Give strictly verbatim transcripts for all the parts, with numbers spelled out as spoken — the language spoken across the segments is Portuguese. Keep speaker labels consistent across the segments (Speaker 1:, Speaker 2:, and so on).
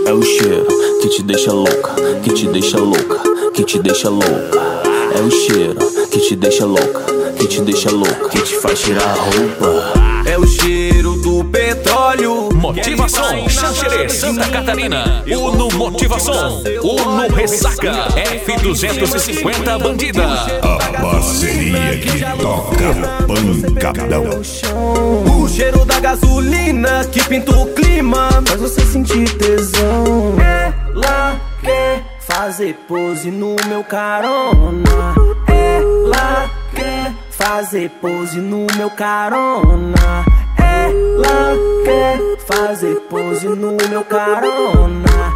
Speaker 1: É o cheiro que te deixa louca, que te deixa louca, que te deixa louca. É o cheiro que te deixa louca, que te deixa louca, que te faz tirar a roupa.
Speaker 2: É o cheiro do petróleo.
Speaker 3: Motivação, Xanxerê, Santa Catarina. Uno Motivação, Uno Ressaca, F duzentos e cinquenta Bandida.
Speaker 4: A parceria que toca pancadão.
Speaker 2: O cheiro da gasolina que pinta o clima,
Speaker 5: faz você sentir tesão. Ela quer fazer pose no meu carona. Ela quer fazer pose no meu carona. Ela quer fazer pose no meu carona.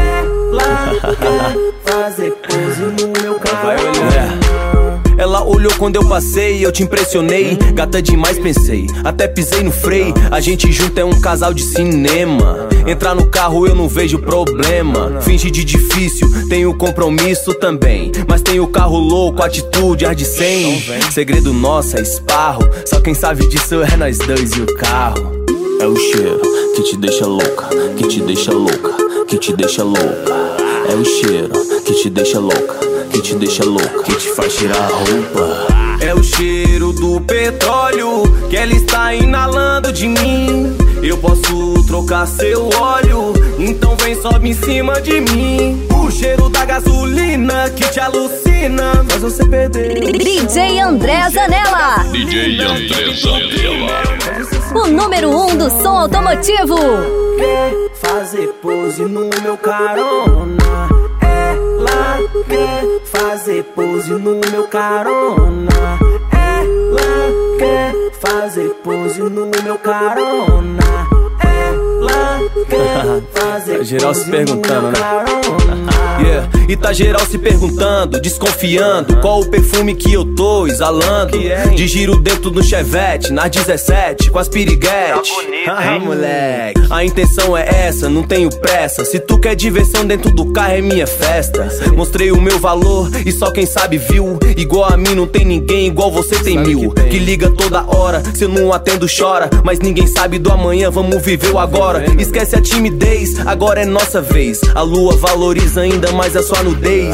Speaker 5: Ela quer fazer pose no meu carona.
Speaker 2: Ela olhou quando eu passei, eu te impressionei. Gata demais pensei, até pisei no freio. A gente junto é um casal de cinema. Entrar no carro eu não vejo problema. Finge de difícil, tenho compromisso também. Mas tenho carro louco, atitude, ar de cem. Segredo nosso é esparro, só quem sabe disso é nós dois e o carro.
Speaker 1: É o cheiro que te deixa louca, que te deixa louca, que te deixa louca. É o cheiro que te deixa louca, que te deixa louca, que te faz tirar a roupa.
Speaker 2: É o cheiro do petróleo que ela está inalando de mim. Eu posso trocar seu óleo, então vem, sobe em cima de mim. O cheiro da gasolina que te alucina, faz você perder.
Speaker 6: D J André Zanella.
Speaker 3: D J André Zanella,
Speaker 6: o número um do som automotivo.
Speaker 5: Quer fazer pose no meu carona. Ela quer fazer pose no meu carona. Ela quer fazer pose no meu carona. Ela quer fazer
Speaker 2: tá geral
Speaker 5: pose
Speaker 2: se perguntando,
Speaker 5: no meu
Speaker 2: né?
Speaker 5: carona.
Speaker 2: Yeah. E tá geral se perguntando, desconfiando qual o perfume que eu tô exalando. De giro dentro do Chevette, nas dezessete, com as piriguete. Ah, moleque, a intenção é essa, não tenho pressa. Se tu quer diversão dentro do carro é minha festa. Mostrei o meu valor e só quem sabe viu. Igual a mim não tem ninguém, igual você tem mil. Que liga toda hora, se eu não atendo chora. Mas ninguém sabe do amanhã, vamos viver o agora. Esquece a timidez, agora é nossa vez. A lua valoriza ainda mais a sua nudez.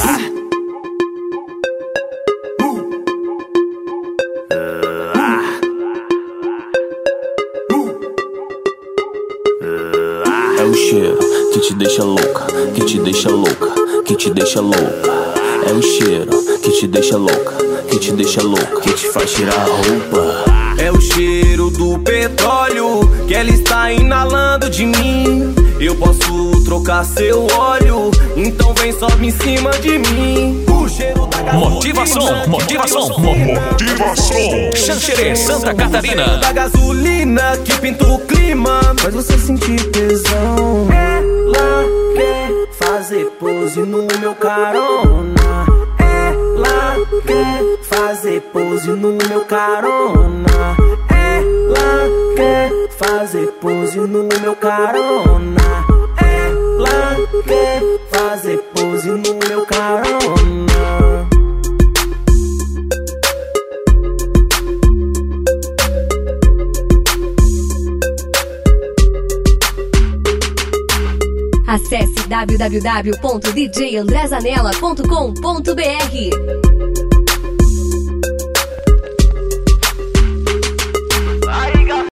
Speaker 1: É o cheiro que te deixa louca, que te deixa louca, que te deixa louca. É o cheiro que te deixa louca, que te deixa louca, que te faz tirar a roupa.
Speaker 2: É o cheiro do petróleo que ela está inalando de mim. Eu posso trocar seu óleo, então vem, sobe em cima de mim. O cheiro da gasolina,
Speaker 3: Motivação, motivação, motivação. Xanxerê, Santa Catarina.
Speaker 2: da gasolina que pinta o clima,
Speaker 5: faz você sentir tesão. Ela quer fazer pose no meu carona. Ela quer fazer pose no meu carona. Ela quer fazer pose no meu carona. Ela quer fazer pose no meu carona.
Speaker 6: Acesse w w w ponto d j andré zanella ponto com ponto b r.